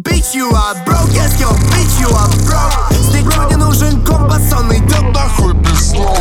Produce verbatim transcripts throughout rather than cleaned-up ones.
bitch, you are broke. Yes, yo, bitch, you are broke. С ничего не нужен компас, он идет нахуй без слов.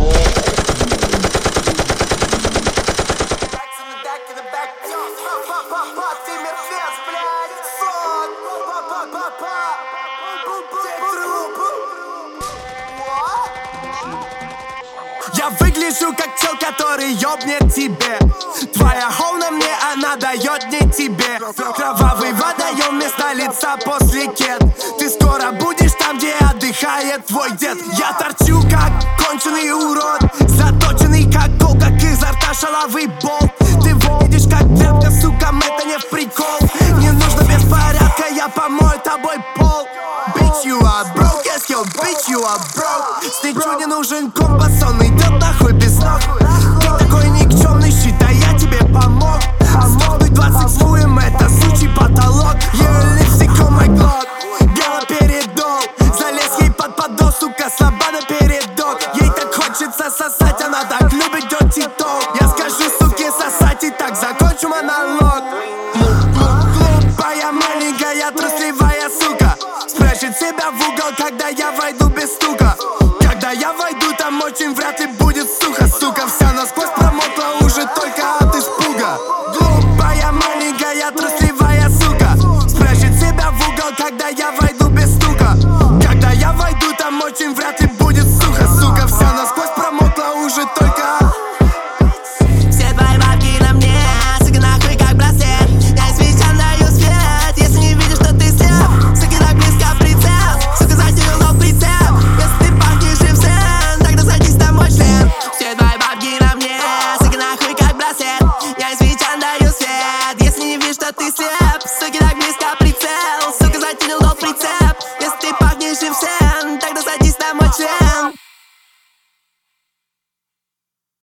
Я выгляжу как чел, который ёбнет тебе. Твоя хоу на мне, она дает не тебе. Кровавый водоем вместо лица после кет. Ты скоро будешь там, где отдыхает твой дед. Я торчу как конченый урод, заточенный как кол, как изо рта шаловый болт. Ты выглядишь как тряпка, сука, это не в прикол. Не нужно беспорядка, я помою тобой пол. Bitch, you are broke, yes, yo, bitch, you are broke. С ничего не нужен компас, он идет нахуй без ног. Ты такой никчемный щит, а я тебе помог. Сдохнуть двадцать с хуем, это сучий потолок. Your lipstick on my Glock, бело передол. Залез ей под подол, сука, слаба напередок. Ей так хочется сосать, она так любит dirty talk. Я скажу, суки, сосать и так закончу монолог. Глупая, маленькая, трусливая сука спрячет себя в угол, когда я войду без стука. Когда я войду, там очень вряд ли будет сухо. Сука, вся насквозь промокла уже только от испуга. Глупая, маленькая, трусливая сука спрячет себя в угол, когда я войду без стука. Когда я войду, там очень вряд ли будет сухо. Сука, вся насквозь промокла уже только от... Все твои бабки на мне, сука, нахуй как браслет. Я из свеча даю свет, если не видишь, что ты слеп. Сука, так близко прицел, сука, затянул в прицеп. Если ты пахнешь живцем, тогда садись на мой член. Все твои бабки на мне, сука, нахуй как браслет. Я из свеча даю свет, если не видишь, что ты слеп. Сука, так близко прицел, сука, затянул в прицеп. Если ты пахнешь живцем, тогда садись на мой член.